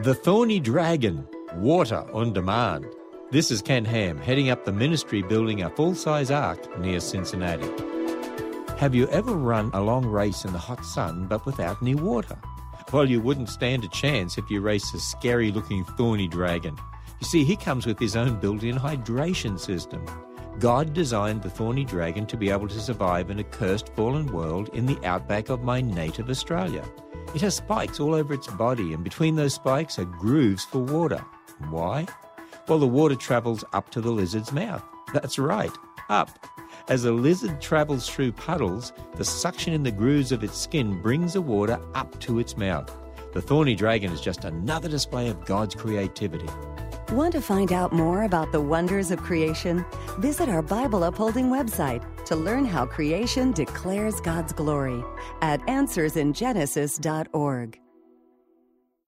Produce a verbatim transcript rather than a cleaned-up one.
The Thorny Dragon, water on demand. This is Ken Ham, heading up the ministry building a full-size ark near Cincinnati. Have you ever run a long race in the hot sun but without any water? Well, you wouldn't stand a chance if you raced a scary-looking thorny dragon. You see, he comes with his own built-in hydration system. God designed the thorny dragon to be able to survive in a cursed, fallen world in the outback of my native Australia. It has spikes all over its body, and between those spikes are grooves for water. Why? Well, the water travels up to the lizard's mouth. That's right, up. As a lizard travels through puddles, the suction in the grooves of its skin brings the water up to its mouth. The thorny dragon is just another display of God's creativity. Want to find out more about the wonders of creation? Visit our Bible Upholding website to learn how creation declares God's glory at answers in genesis dot org.